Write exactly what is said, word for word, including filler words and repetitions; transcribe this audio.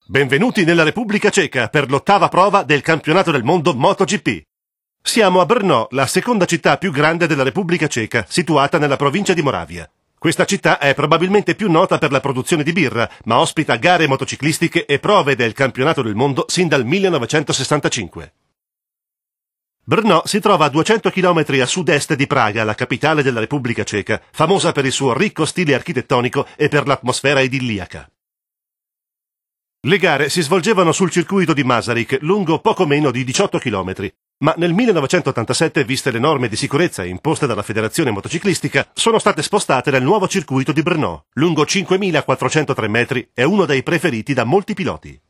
Benvenuti nella Repubblica Ceca per l'ottava prova del campionato del mondo MotoGP. Siamo a Brno, la seconda città più grande della Repubblica Ceca, situata nella provincia di Moravia. Questa città è probabilmente più nota per la produzione di birra, ma ospita gare motociclistiche e prove del campionato del mondo sin dal millenovecentosessantacinque. Brno si trova a duecento chilometri a sud-est di Praga, la capitale della Repubblica Ceca, famosa per il suo ricco stile architettonico e per l'atmosfera idilliaca. Le gare si svolgevano sul circuito di Masaryk, lungo poco meno di diciotto chilometri, ma nel millenovecentottantasette, viste le norme di sicurezza imposte dalla Federazione Motociclistica, sono state spostate nel nuovo circuito di Brno, lungo cinquemilaquattrocentotre metri e uno dei preferiti da molti piloti.